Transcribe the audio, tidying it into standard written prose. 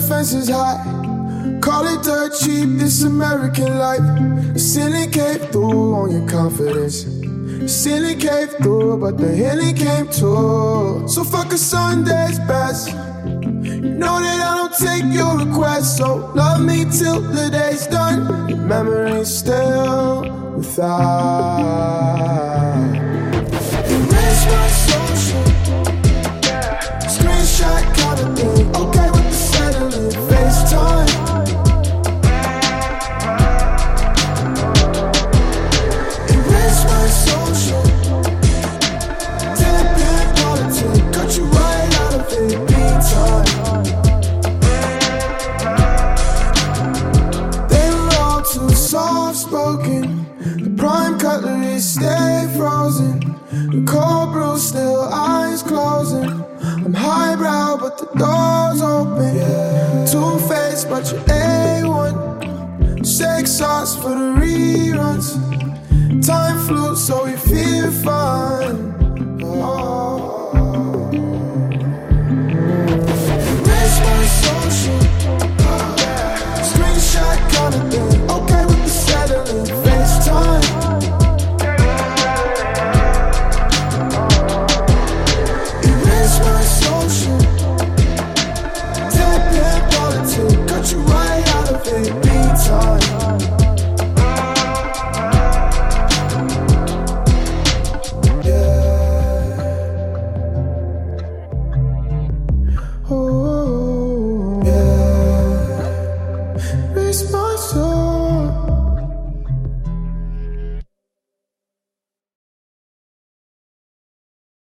fences high. Call it dirt cheap, this American life. The ceiling came through on your confidence. The ceiling came through, but the healing came too. So fuck a Sunday's best. You know that I don't take your requests, so love me till the day's done. Your memory's still without. Erase my social. Screenshot kind of thing. Okay with the settling. FaceTime. Erase my social. Deadpan politics. Cut you right out of it. Meantime. They were all too soft-spoken. The prime cutlery stay frozen. The cold brew still eyes closing. I'm highbrow but the door's open. Two-faced but you're A1. Shake sauce for the reruns. Time flew so we feel fine.